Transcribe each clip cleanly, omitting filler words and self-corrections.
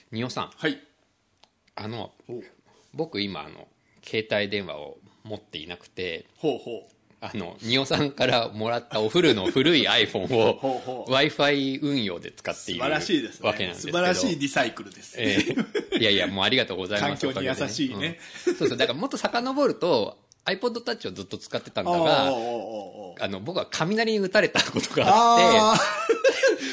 におさん、 はい。 僕今携帯電話を持っていなくて、 ほうほにおさんからもらったお古の古い iPhone ほうをほう Wi-Fi 運用で使っている素晴らしいですね。 わけなんですけど、 素晴らしいリサイクルです。 いやいや、もうありがとうございます。 環境に優しいね。 そうそう、だからもっと遡ると iPod Touch をずっと使ってたんだが、僕は雷に打たれたことがあって、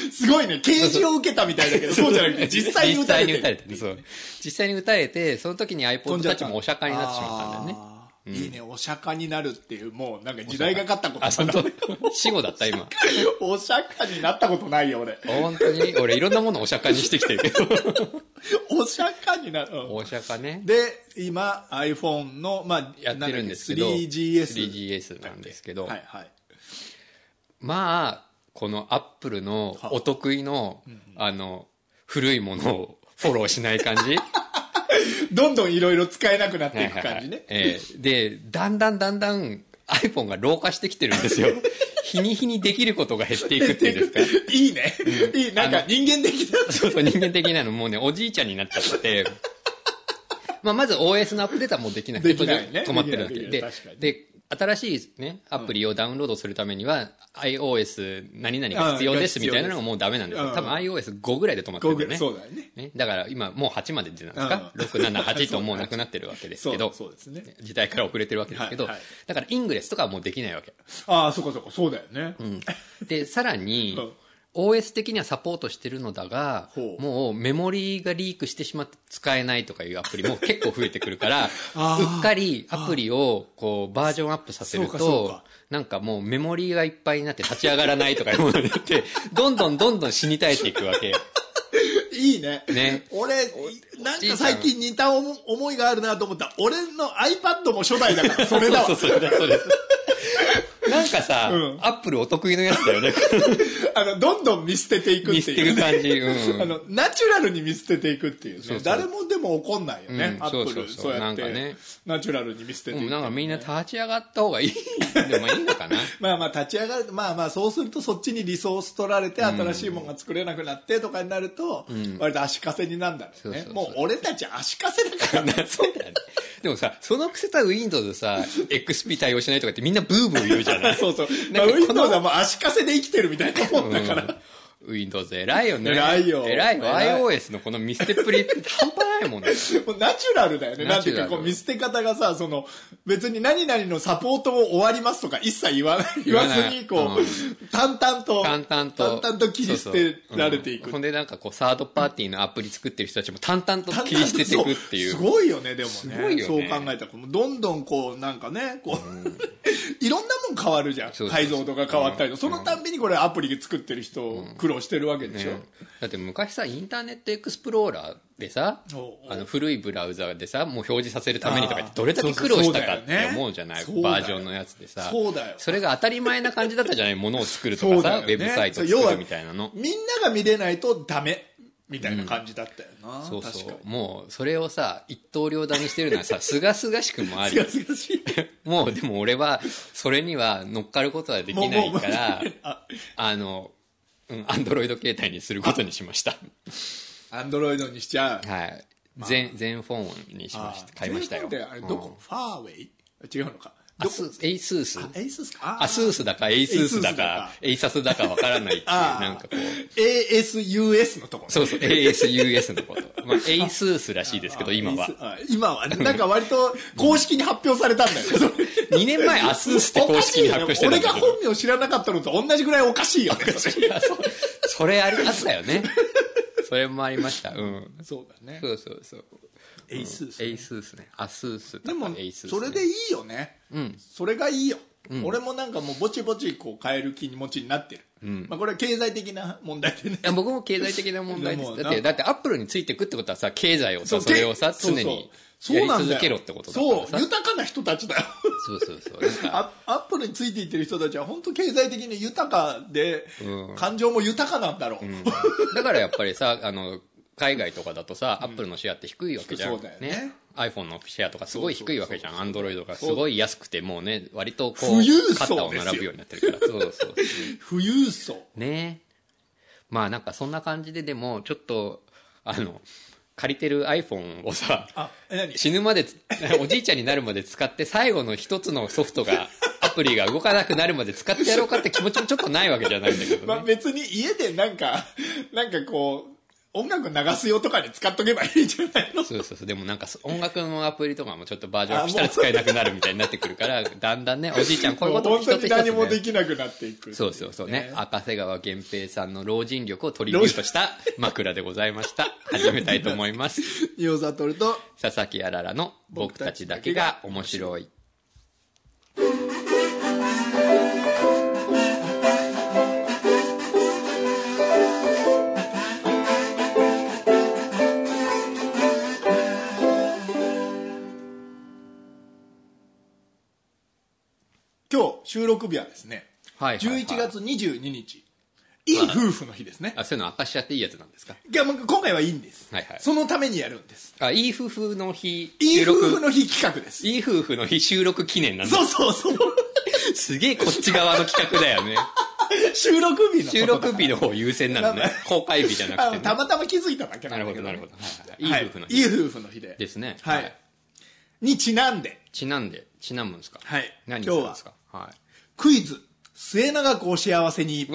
すごいね。啓示を受けたみたいだけど、そうじゃなくて、実際に打たれて。 そう。実際に打たれて、その時に iPod Touch もお釈迦になってしまったんだよね。 いいね、お釈迦になるっていう、もうなんか時代がかったことだ。 死後だった今。 お釈迦になったことないよ、俺。 本当に俺いろんなものお釈迦にしてきてるけど。 お釈迦になる。 お釈迦ね。 で、今 iPhone の、 やってるんですけど、3GS なんですけど、 はいはい。 まあ、この Apple のお得意の、古いものをフォローしない感じ。 どんどんいろいろ使えなくなっていく感じね。 で、だんだん iPhone が老化してきてるんですよ。日に日にできることが減っていくっていうんですか。 いいね。いい、なんか人間的な。 そうそう、人間的なのもうね、おじいちゃんになっちゃってて、まず OS のアップデートはもうできなくて、止まってるわけで、新しいね、アプリをダウンロードするためには、iOS 何々が必要ですみたいなのがもうダメなんですよ。多分 iOS5 ぐらいで止まってるんだよね。 そうだよね。 だから今もう8まで出てなんですか、6、7、8ともうなくなってるわけですけど、時代から遅れてるわけですけど、だからイングレスとかはもうできないわけ。 ああ、そうか、そうだよね。 で、さらに、OS 的にはサポートしてるのだが、もうメモリーがリークしてしまって使えないとかいうアプリも結構増えてくるから、うっかりアプリをこうバージョンアップさせると、なんかもうメモリーがいっぱいになって立ち上がらないとかいうものになって、どんどん死に絶えていくわけ。 いいね。 ね。 俺、なんか最近似た思いがあるなと思った。俺の iPad も初代だから、それだわ。 そうです。なんかさ、アップルお得意のやつだよね。 どんどん見捨てていくっていう。 見捨てる感じ。 ナチュラルに見捨てていくっていうね。誰もでも怒んないよね。アップル、そうやって。ナチュラルに見捨てていく。 なんかみんな立ち上がった方がいい。でもいいのかな。 立ち上がる。そうするとそっちにリソース取られて、新しいものが作れなくなってとかになると、割と足かせになるんだろうね。もう俺たち足かせだからね。 そうだよね。でもさ、そのくせさ、Windows さ、XP 対応しないとかってみんなブーブー言うじゃない。 そう。Windows はもう足かせで生きてるみたいなもんだから。 Windows 偉いよね。 偉いよ。 偉いよ。iOS のこの見捨てっぷりって半端ないもんね。 もうナチュラルだよね。なんていうか、こう見捨て方がさ、別に何々のサポートを終わりますとか一切言わずに、こう、淡々と切り捨てられていく。 ほんでなんかこう、サードパーティーのアプリ作ってる人たちも淡々と切り捨てていくっていう。 すごいよね、でもね。 すごいよね。 そう考えたら、どんどんこう、なんかね、こう、いろんなもん変わるじゃん。解像度が変わったりと。そのたんびにこれアプリ作ってる人、苦労してるわけでしょ。 だって昔さ、インターネットエクスプローラーでさ、古いブラウザでさ、もう表示させるためにとかってどれだけ苦労したかって思うじゃない、バージョンのやつでさ。 そうだよ。 それが当たり前な感じだったじゃない、ものを作るとかさ、ウェブサイト作るみたいなの。 みんなが見れないとダメ。みたいな感じだったよな。 そう。もう、それをさ、一刀両断にしてるのはさ、すがすがしくもあり。 すがすがしい。 もう、でも俺は、それには乗っかることはできないから、アンドロイド携帯にすることにしました。 アンドロイドにしちゃう。 はい。全フォンにしました。買いましたよ。 全フォンってあれどこ？ファーウェイ？違うのか。 エイスース。 エイスースか。 アスースだか、エイスースだか、エイサスだかわからないっていう、なんかこう。 ASUS のところ。 そう、ASUS のこと。エイスースらしいですけど、今は。 今はね、なんか割と公式に発表されたんだよ。 2年前アスースって公式に発表してたんだけど。 俺が本名知らなかったのと同じぐらいおかしいよね。 それあったよね。それもありました。 そうだね。 そう。 エイスース。 エイスースね。アスースでも、それでいいよね。それがいいよ。俺もなんかもうぼちぼちこう変える気持ちになってる。これは経済的な問題でね。 僕も経済的な問題です。だってアップルについていくってことはさ、経済をさ、それをさ、常にやり続けろってことだからさ。 そう、豊かな人たちだよ。 そう。 アップルについていってる人たちは本当経済的に豊かで、感情も豊かなんだろう。 だからやっぱりさ、海外とかだとさ、アップルのシェアって低いわけじゃん。 そうだよね。 iPhone のシェアとかすごい低いわけじゃん。Android がすごい安くて、もうね、割とこう、肩を並ぶようになってるから。そう。 富裕層。 ね。なんかそんな感じで、でも、ちょっと、 借りてる iPhone をさ、死ぬまで、おじいちゃんになるまで使って、最後の一つのソフトが、アプリが動かなくなるまで使ってやろうかって気持ちもちょっとないわけじゃないんだけどね。 まあ別に家でなんかこう、音楽流す用とかに使っとけばいいんじゃないの？ そうそうそう。でもなんか音楽のアプリとかもちょっとバージョンアップしたら使えなくなるみたいになってくるから、だんだんね、おじいちゃんこういうことも一つ一つ、ね、 本当に何もできなくなっていく、 そうそうそうね。赤瀬川源平さんの老人力をトリビュートした枕でございました。始めたいと思います。 ヨザトルと佐々木あららの僕たちだけが面白い。 今日収録日はですね、はいはいはい、11月22日、いい夫婦の日ですね。 そういうの明かしちゃっていいやつなんですか？ いや、今回はいいんです。はいはい。そのためにやるんです。 いい夫婦の日。 いい夫婦の日企画です。 いい夫婦の日収録記念なんだ。 そうそうそう。 すげえこっち側の企画だよね。 収録日の収録日の方優先なのね。公開日じゃなくて、ね。 たまたま気づいただけなんだけど、ね。 なるほど、なるほど。はい、いい夫婦の日。 いい夫婦の日で。 ですね。 はい。にちなんで。 ちなんむんですか？ はい。 何するんですか？はい。 クイズ。末永くお幸せに。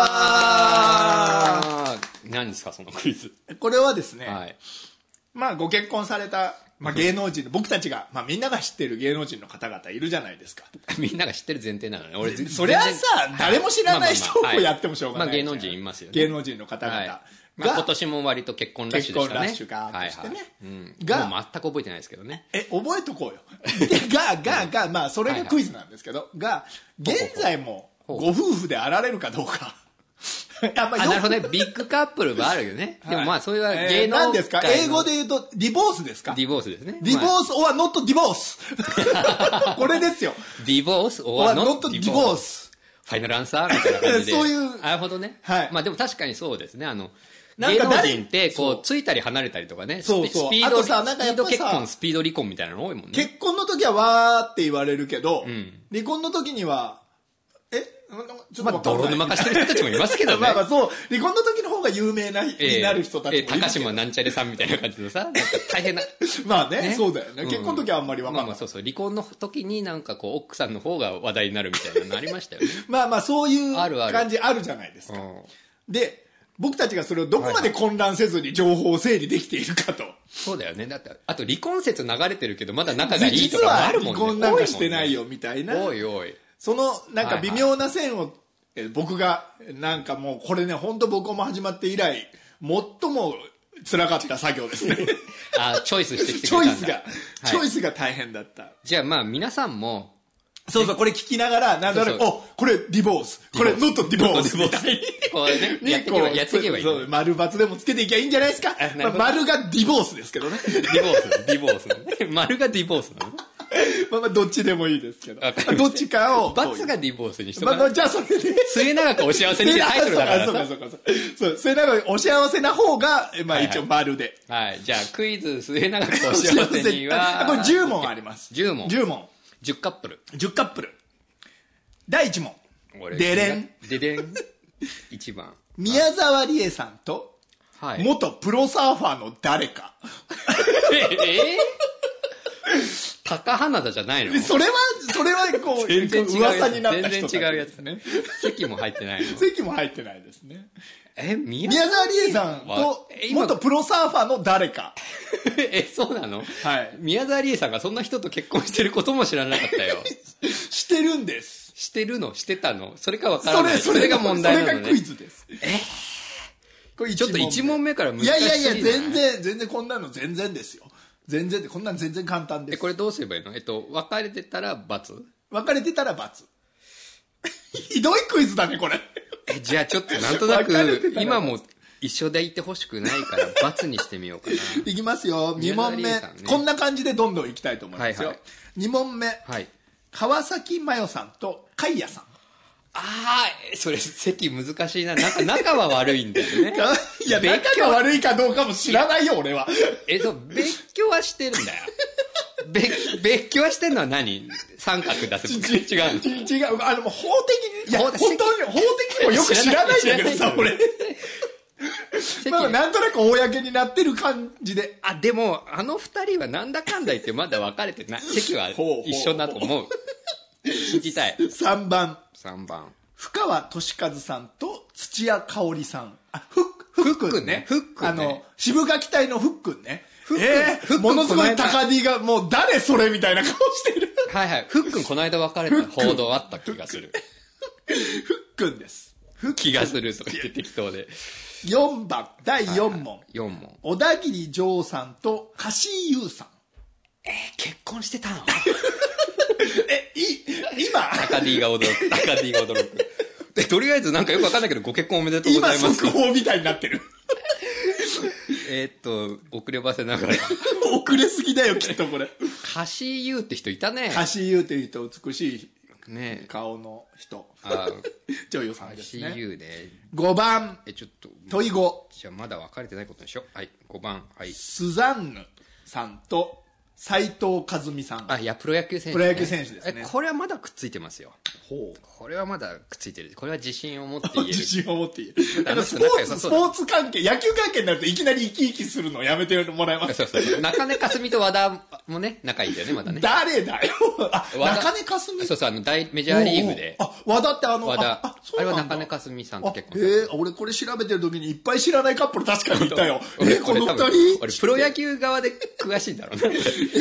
わー。何ですか、そのクイズ。 これはですね、 はい、 まあご結婚された、まあ芸能人、僕たちが、まあみんなが知ってる芸能人の方々いるじゃないですか。 みんなが知ってる前提なのね。俺そりゃさ、誰も知らない人をやってもしょうがない。 まあ芸能人いますよね。 芸能人の方々。 はいまあ、今年も割と結婚ラッシュでしたね。 結婚ラッシュがしてね。 もう全く覚えてないですけどね。 覚えとこうよ。まあそれがクイズなんですけど、現在もご夫婦であられるかどうか。 なるほどね。ビッグカップルはあるよね。でもまあそれは芸能界何ですか？英語で言うと、ディボースですか？ ディボースですね。 ディボース or not divorce。これですよ。 ディボース or not divorce。ファイナルアンサーみたいな感じで。 そういう。 なるほどね。 はい。 まあでも確かにそうですね。芸能人って、こう、ついたり離れたりとかね。 そうそう。 スピード結婚、スピード離婚みたいなの多いもんね。 結婚の時はわーって言われるけど、離婚の時には、 まあ、泥沼化してる人たちもいますけどね。 まあそう、離婚の時の方が有名になる人たちもいる。 高島なんちゃれさんみたいな感じのさ、なんか大変な。 まあね、そうだよね。結婚の時はあんまりわかんない。 まあそうそう、離婚の時になんかこう、奥さんの方が話題になるみたいなのありましたよね。 まあそういう感じあるじゃないですか。で、僕たちがそれをどこまで混乱せずに情報を整理できているかと。 そうだよね。だって、あと離婚説流れてるけど、まだ仲がいいとかもあるもんね。 実は離婚なんかしてないよみたいな。 おいおい。 そのなんか微妙な線を、僕がなんかもうこれね、本当僕も始まって以来最も辛かった作業ですね。 チョイスしてきてくれたんだ。 チョイスが大変だった。 じゃあまあ皆さんもそうそう、これ聞きながら、なんだろう、これディボース、これノットディボースみたいに。 これね、やっていけばいい。 そう、丸×でもつけていきゃいいんじゃないですか。丸がディボースですけどね。 ディボース。丸がディボースなの？ まあどっちでもいいですけど。どっちかを。 ×がディボースにしとかない。 じゃあそれで。 末永くお幸せにってタイトルだからさ。 そう、末永くお幸せな方が、まあ一応丸で。 はい。じゃあクイズ末永くお幸せには。 これ10問あります。 10問。10カップル。 10カップル。第1問。デレン。 1番。 宮沢りえさんと、元プロサーファーの誰か。 高花田じゃないの？ それはこう、噂になった人全然違うやつね。席も入ってないの？ 席も入ってないですね。 宮沢りえさんと、元プロサーファーの誰か。 そうなの？ はい。 宮沢りえさんがそんな人と結婚してることも知らなかったよ。 してるんです。 してるの？してたの？それかわからない。それが問題なのね。 それがクイズです。 これちょっと1問目から難しいな。 いや、全然こんなの全然ですよ。こんなの全然簡単です。 これどうすればいいの？別れてたら×？ 別れてたら×。ひどいクイズだね、これ。 じゃあちょっとなんとなく、今も一緒でいてほしくないから×にしてみようかな。 いきますよ。2問目。こんな感じでどんどんいきたいと思いますよ。2問目。川崎麻世さんと海也さん。 それ席難しいな。仲は悪いんだよね。 いや、仲が悪いかどうかも知らないよ、俺は。 別居はしてるんだよ。別居はしてんのは何？三角出す。違う。 もう法的に、いや、本当に法的にもよく知らないんだけどさ、俺。 まあなんとなく公になってる感じで。 あ、でも、あの二人はなんだかんだ言ってまだ分かれてない。席は一緒だと思う。聞きたい。 3番。深川俊和さんと土屋香織さん。あ、ふっくんね。渋垣隊のふっくんね。ものすごい高 D がもう誰それみたいな顔してる。 はいはい。ふっくんこの間別れた報道あった気がする。 ふっくんです。 気がするとか言って適当で。 4番、第4問。 4問。 小田切丈さんと柏井優さん。 結婚してたの今高 D が驚く。とりあえずなんかよくわかんないけど、ご結婚おめでとうございます。 今速報みたいになってる。 遅ればせながら。 遅れすぎだよ、きっとこれ。 柏井優って人いたね。 柏井優っていう人、美しいね顔の人。女優さんですね。 柏井優ね。 5番。 ちょっと。 問い5。 じゃあまだ分かれてないことにしよう。はい、5番。はい。 スザンヌさんと斉藤和美さん。 いや、プロ野球選手、 プロ野球選手ですね。 これはまだくっついてますよ。これはまだくっついてる。これは自信を持って言える。 自信を持って言える。スポーツ関係、野球関係になるといきなり生き生きするのやめてもらえますか。 そう中根かすみと和田もね、仲いいんだよね、まだね。 誰だよ。中根かすみ。 そう、メジャーリーグで。 和田って和田。あれは中根かすみさんと結婚した。俺これ調べてる時にいっぱい知らないカップル確かにいたよ。この二人。 俺プロ野球側で詳しいんだろうね。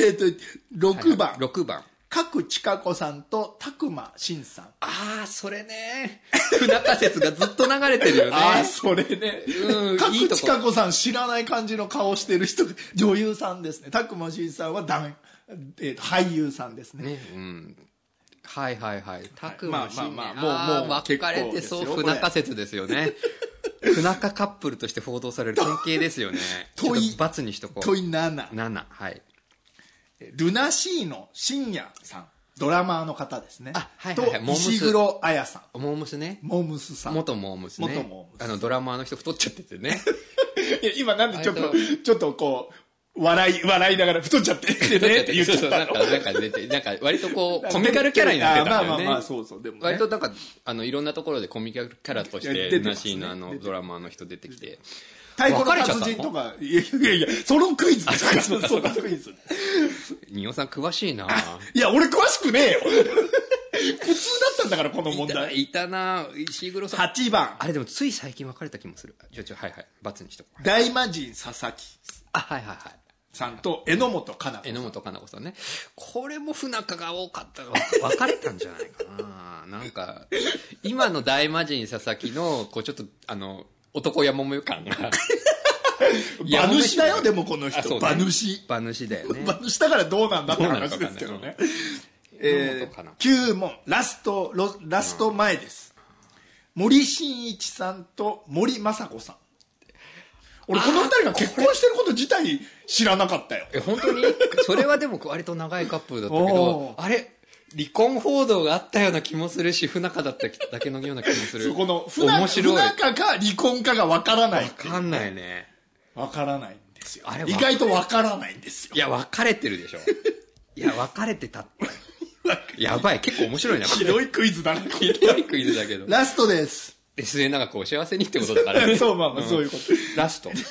6番。 6番。 角千佳子さんと拓磨真さん。 それね。不仲説がずっと流れてるよね。 それね。角千佳子さん知らない感じの顔してる人、女優さんですね。拓磨真さんは俳優さんですね。 はい。拓磨真。 もう分かれてそう、不仲説ですよね。不仲カップルとして報道される典型ですよね。ちょっと罰にしとこう。 問い7。 はい。 ルナシーノ深夜さん、ドラマーの方ですね。 と石黒彩さん。 モームスね。 モームスさん。 元モームスね。ドラマーの人太っちゃっててね。 今なんでちょっとこう笑いながら太っちゃってねって言っちゃったの。 なんか割とこうコミカルキャラになってたんだよね。 まあそうでもね。 割となんかいろんなところでコミカルキャラとしてルナシーノドラマーの人出てきて。 太鼓の達人とか、いや、そのクイズですから、そのクイズ。 仁尾さん詳しいな。 いや、俺詳しくねえよ。普通だったんだから、この問題。 いたな石黒さん。 8番。 あれでもつい最近別れた気もする。はい。罰にしとこう。 大魔神佐々木。 はい。 さんと、榎本かな子。 榎本かな子さんね。これも不仲が多かったから別れたんじゃないかな。なんか、今の大魔神佐々木の、こうちょっと、男やもめ感が。 馬主だよ、でもこの人。馬主。 馬主だよね。 馬主だからどうなんだって話ですけどね。9問、ラスト前です。森進一さんと森昌子さん。俺この二人が結婚してること自体知らなかったよ。 本当にそれはでも割と長いカップルだったけど、あれ離婚報道があったような気もするし、不仲だっただけのような気もする。 そこの不仲か離婚かが分からない。 分かんないね。 分からないんですよ。意外と分からないんですよ。 いや、分かれてるでしょ。いや、分かれてたって。やばい、結構面白いな。 ひどいクイズだな。 ひどいクイズだけど。 ラストです。 末永くお幸せにってことだからね。 そう、まあそういうこと。 ラスト。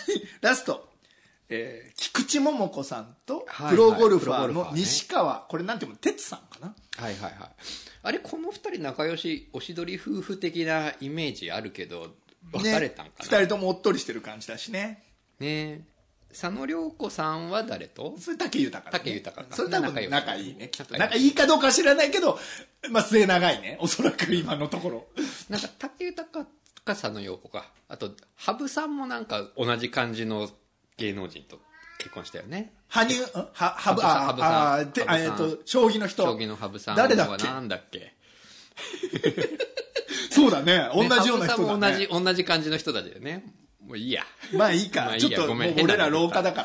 菊池桃子さんとプロゴルファーの西川、これなんていうの、哲さんかな。 はい。あれ、この二人仲良し、おしどり夫婦的なイメージあるけど、別れたんかな。 二人ともおっとりしてる感じだしね。 ね佐野涼子さんは誰と？ それ武豊。 武豊か。 それ多分仲いいね。きっと仲いいかどうか知らないけど、まあ末長いね。おそらく今のところ。 なんか武豊か佐野涼子か。あと、羽生さんもなんか同じ感じの芸能人と結婚したよね。 羽生さん。将棋の人。 将棋の羽生さん。 誰だっけ？ なんだっけ？ そうだね。同じような人だね。 羽生さんも同じ感じの人だよね。もういいや。 まあいいか。ちょっともう俺ら廊下だから。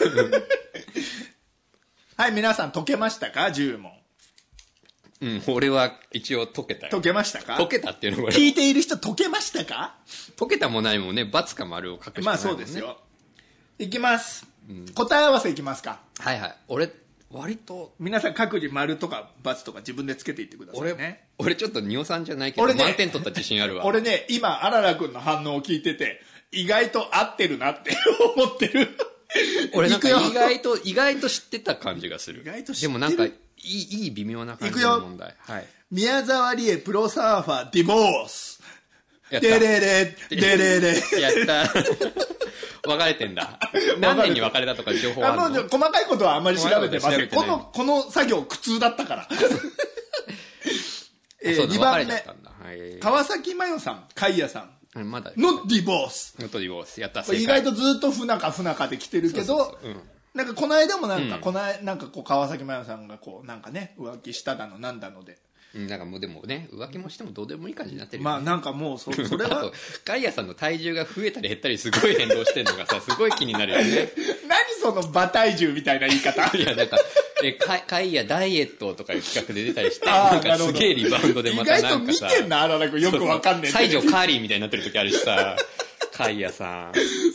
はい、皆さん解けましたか ?10 問。 俺は一応解けたよ。 解けましたか？ 解けたっていうのは聞いている人解けましたか？ 解けたもないもんね、×か丸を書くしかないもんね。 まあそうですよ。いきます。答え合わせいきますか？ はい。俺、割と。 皆さん各自丸とか×とか自分でつけていってくださいね。 俺ちょっと仁尾さんじゃないけど、満点取った自信あるわ。 俺ね、今、あららくんの反応を聞いてて、 意外と合ってるなって思ってる。 俺なんか意外と知ってた感じがする。 意外と知ってる。 でもなんかいい微妙な感じの問題。はい。 宮沢りえプロサーファーディボース。 やった。 デレレ、デレレ。 やった。別れてんだ。何年に別れたとか情報あるの？ 細かいことはあんまり調べてません。この作業苦痛だったから。2番目。川崎麻世さん、海也さん。 まだ。 Not divorce。 Not divorce。やった。 意外とずっと不仲で来てるけど、なんかこの間もなんかこう川崎麻世さんがこうなんかね、浮気しただのなんだので。 なんかもうでもね、浮気もしてもどうでもいい感じになってるよね。まあなんかもうそれは。 ガイアさんの体重が増えたり減ったりすごい変動してんのがさ、すごい気になるよね。 何その馬体重みたいな言い方。 いやなんか、ガイアダイエットとかいう企画で出たりして、なんかすげえリバウンドでまたなんかさ。 意外と見てんな、荒田君よくわかんねえ。 西条カーリーみたいになってる時あるしさ。カイヤさん。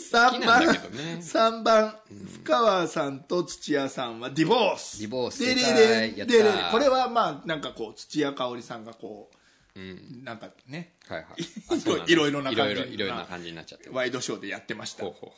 3番、深川さんと土屋さんはディボース。 ディボース。 で、これはまあ、なんかこう、土屋香織さんがこう、なんかね、いろいろな感じになっちゃって。ワイドショーでやってました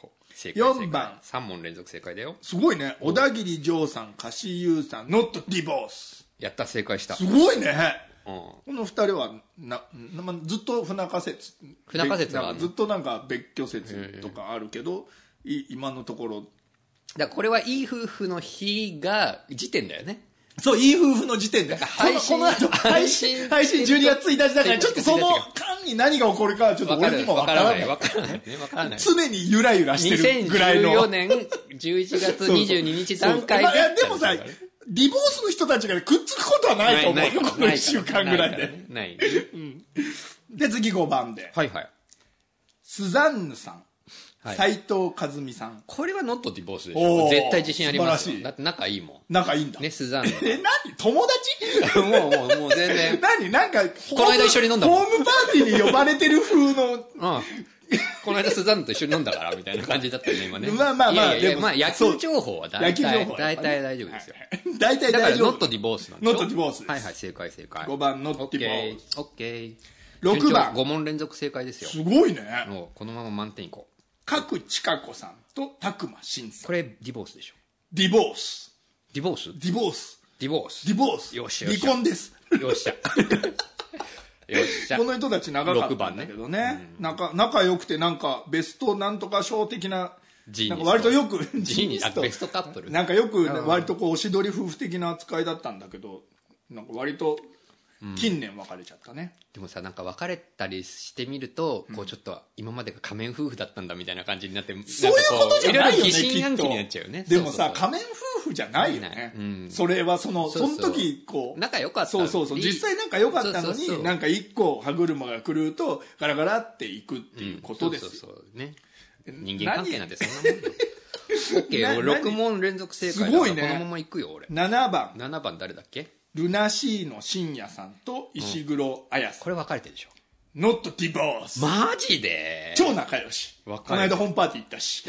。4番。 3問連続正解だよ。 すごいね。小田切丈さん、柏木優さん、ノットディボース。 やった、正解した。 すごいね。この二人はずっと不仲説はずっとなんか別居説とかあるけど、今のところだこれはいい夫婦の日が時点だよね。 そう、いい夫婦の時点でこの後配信12月1日だからちょっとその間に何が起こるかはちょっと俺にも分からない常にゆらゆらしてるぐらいの 2014年11月22日段階でもさディボースの人たちがくっつくことはないと思うよ、この1週間ぐらいで。 ない。 で、次5番で。 はいはい。 スザンヌさん。斉藤和美さん。 これはノットディボースでしょ。絶対自信ありますよ。だって仲いいもん。 仲いいんだ。 ね、スザンヌ。 何友達もう全然。 なんか、 この間一緒に飲んだもん。 ホームパーティーに呼ばれてる風の。 この間スザンヌと一緒に飲んだからみたいな感じだったよね今ね。 まあ野球情報は大体大丈夫ですよ。 大体大丈夫。 だからノットディボースなんでしょ。 ノットディボース。 はいはい、正解。 5番ノットディボース。 オッケー。 6番。 5問連続正解ですよ。 すごいね。 このまま満点いこう。 角千佳子さんと拓磨真さん。 これディボースでしょ。 ディボース。 ディボース。 よっしゃ。離婚です。 よっしゃ。 この人たち長かったんだけどね。仲良くてなんかベストなんとか賞的な、なんか割とよく、 ベストカップル。 なんかよく割とこうおしどり夫婦的な扱いだったんだけど、なんか割と近年別れちゃったね。 でもさ、なんか別れたりしてみると、こうちょっと今までが仮面夫婦だったんだみたいな感じになって、 そういうことじゃないよね、 疑心暗鬼になっちゃうよね。 でもさ、仮面夫婦じゃないよね。それはその時こう。 仲良かった。 そう。実際仲良かったのに、なんか一個歯車が狂うと、ガラガラっていくっていうことですよ。 そうね。人間関係なんてそんなもんよ。オッケー、6問連続正解だから。すごいね。このまま行くよ、俺。 7番誰だっけ？ ルナシーノ深夜さんと石黒彩さん。 これ分かれてるでしょ。 ノットディボース。 マジで？ 超仲良し。この間ホームパーティー行ったし。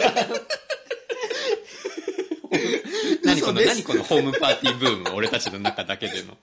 何このホームパーティーブーム、俺たちの中だけでの。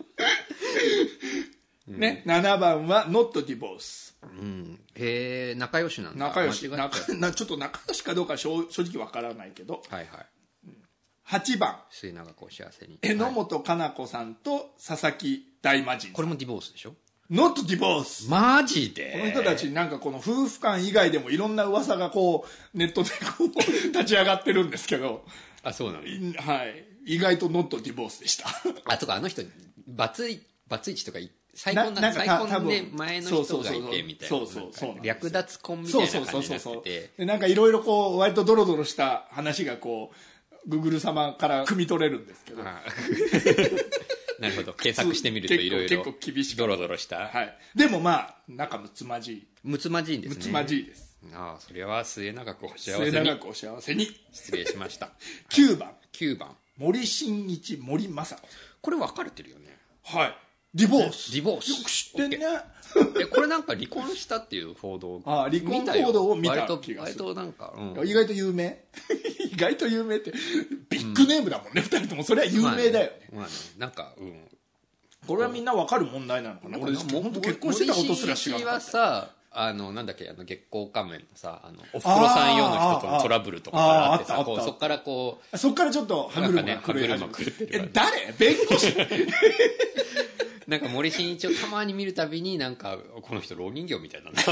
ね、7番はノットディボース。 へえ、仲良しなんだ。 仲良し。ちょっと仲良しかどうか正直わからないけど。 はい。 8番。 末永くお幸せに。 榎本かな子さんと佐々木大魔神さん。 これもディボースでしょ？ ノットディボース。 マジで？ この人たちなんかこの夫婦間以外でもいろんな噂がこう、ネットでこう、立ち上がってるんですけど。 あ、そうなの？ はい。意外とノットディボースでした。 そうか、あの人、バツイチとか再婚で前の人がいてみたいな。そう。略奪婚みたいな感じになってて。 なんかいろいろこう、割とドロドロした話がこう、グーグル様から汲み取れるんですけど。 なるほど。検索してみるといろいろ。 結構厳しく。 ドロドロした。 はい。でもまあ、仲睦まじい。 睦まじいんですね。 睦まじいです。 ああ、それは末永くお幸せに。 末永くお幸せに。 失礼しました。 9番。 森進一、森雅子。 これ分かれてるよね。 はい。ディボース。 よく知ってんね。 これなんか離婚したっていう報道。 離婚報道を見た気がする。 割となんか、 意外と有名意外と有名って、ビッグネームだもんね、二人とも。それは有名だよね。 なんか、 これはみんな分かる問題なのかな。俺、本当結婚してたことすら知らなかった。 森進一はさ、 なんだっけ、月光仮面のさ、おふくろさん用の人とのトラブルとかがあってさ、そっからこう。 そっからちょっと歯車が狂ってる。誰弁護士なんか森進一をたまに見るたびに、なんか、この人老人形みたいなんだ。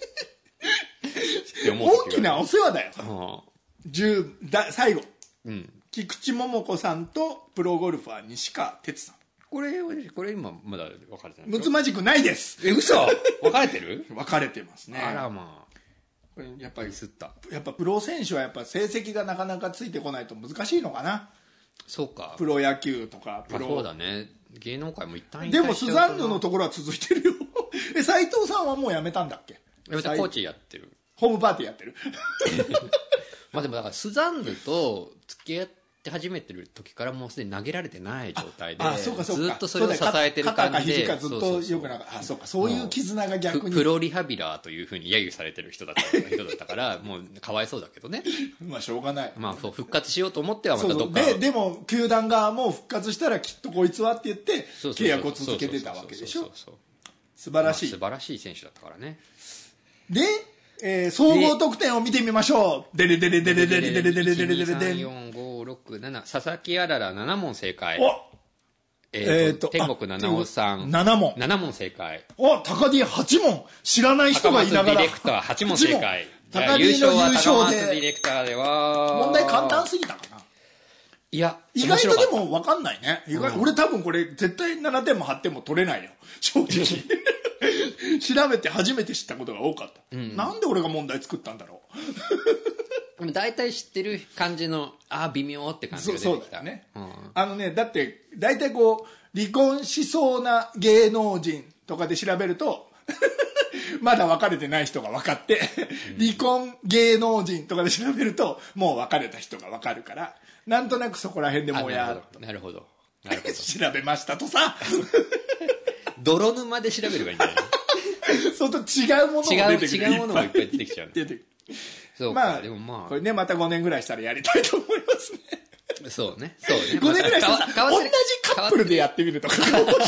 大きなお世話だよ。最後。菊池桃子さんとプロゴルファー西川哲さん。 これ今まだ分かれてない。 むつまじくないです。 嘘分かれてる？ 分かれてますね。 あらまあ。 これやっぱりやっぱプロ選手はやっぱ成績がなかなかついてこないと難しいのかな。 そうか。 プロ野球とかそうだね。芸能界も一旦でもスザンヌのところは続いてるよ。斉藤さんはもう辞めたんだっけ？ 辞めた。コーチやってる。 ホームパーティーやってる。 まあでもだからスザンヌと付き合って始めてる時からもうすでに投げられてない状態で、 そうかずっとそれを支えてる感じで、 肩か肘かずっとよくなかった。そうか、そういう絆が逆にプロリハビラーというふうに揶揄されてる人だったからもうかわいそうだけどね。 まあしょうがない。 まあそう復活しようと思ってはまたどっかでも球団側も復活したらきっとこいつはって言って契約を続けてたわけでしょ。素晴らしい、 素晴らしい選手だったからね。 で、総合得点を見てみましょう。でれでれでれでれでれでれでれでれでれ。 4、5、6、7。佐々木あらら7問正解。 天国七尾さん。 7 問正解。 高 D 8問。知らない人がいながら。 高松ディレクター8問正解。 高 D の優勝で。 高松ディレクターでは。 問題簡単すぎたかな。 いや、 意外とでも分かんないね。俺多分これ絶対7点も8点も取れないよ。正直。調べて初めて知ったことが多かった。なんで俺が問題作ったんだろう。でも大体知ってる感じの、微妙って感じが出てきた。 そうだよね。だって、大体こう、離婚しそうな芸能人とかで調べると、まだ別れてない人が分かって、離婚芸能人とかで調べると、もう別れた人が分かるから、なんとなくそこら辺でもうやっと。 なるほど。 調べましたとさ。 泥沼で調べればいいんだよね。 そうと違うものも出てくる。 違うものもいっぱい出てきちゃう。 出てくる。 そうか、でもまあ。 これね、また5年ぐらいしたらやりたいと思いますね。 そうね。 5年ぐらいしたらさ、同じカップルでやってみるとか。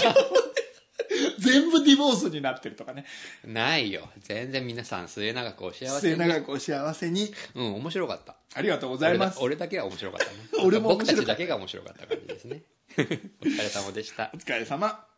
全部ディボースになってるとかね。 ないよ。全然皆さん末永くお幸せに。 末永くお幸せに。 面白かった。 ありがとうございます。 俺だけは面白かったね。 俺も僕たちだけが面白かった感じですね。お疲れ様でした。 お疲れ様。